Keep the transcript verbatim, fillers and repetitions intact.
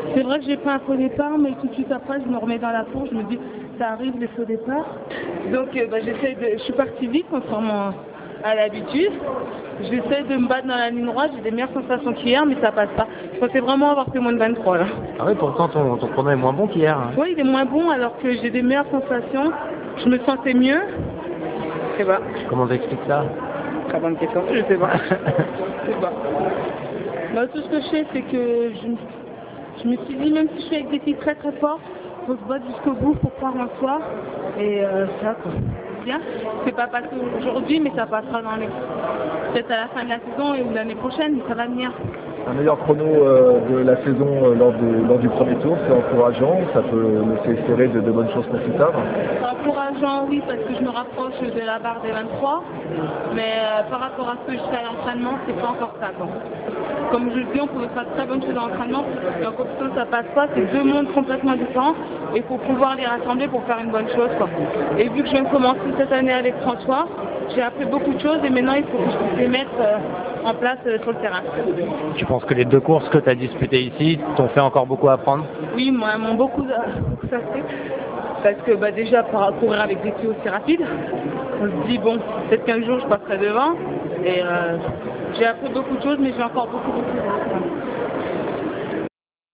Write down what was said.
C'est vrai que j'ai fait un faux départ, mais tout de suite après, je me remets dans la course, je me dis, ça arrive les faux départs. Donc, euh, bah, j'essaie de, je suis partie vite, contrairement à l'habitude. J'essaie de me battre dans la ligne droite, j'ai des meilleures sensations qu'hier, mais ça passe pas. Je pensais vraiment avoir fait moins de vingt-trois là. Ah oui, pourtant ton, ton chrono est moins bon qu'hier. Hein. Oui, il est moins bon alors que j'ai des meilleures sensations. Je me sentais mieux. Je sais pas. Comment t'expliques ça? Très bonne question, je sais pas. Je sais pas. Bah, tout ce que je sais, c'est que je, je me suis dit, même si je suis avec des filles très très fortes, faut se battre jusqu'au bout pour croire en soi. Et euh, ça, quoi. Bien. C'est pas passé aujourd'hui, mais ça passera dans les... peut-être à la fin de la saison et ou l'année prochaine, mais ça va venir. Un meilleur chrono euh, de la saison euh, lors, de, lors du premier tour, c'est encourageant, ça peut laisser espérer de, de bonnes choses pour plus tard. C'est encourageant, oui, parce que je me rapproche de la barre des vingt-trois, mais euh, par rapport à ce que je fais à l'entraînement, c'est pas encore ça, quoi. Comme je le dis, on pouvait faire de très bonnes choses à l'entraînement, et en compétition ça passe pas, c'est deux mondes complètement différents, et il faut pouvoir les rassembler pour faire une bonne chose, quoi. Et vu que je viens de commencer cette année avec François, j'ai appris beaucoup de choses, et maintenant il faut que je puisse les mettre euh, en place euh, sur le terrain. Tu penses que les deux courses que tu as disputées ici t'ont fait encore beaucoup apprendre? Oui, moi, m'ont beaucoup, beaucoup fait. Parce que bah, déjà, pour courir avec des filles aussi rapides, on se dit, bon, peut-être qu'un jour je passerai devant. Et euh, j'ai appris beaucoup de choses, mais j'ai encore beaucoup, beaucoup à apprendre.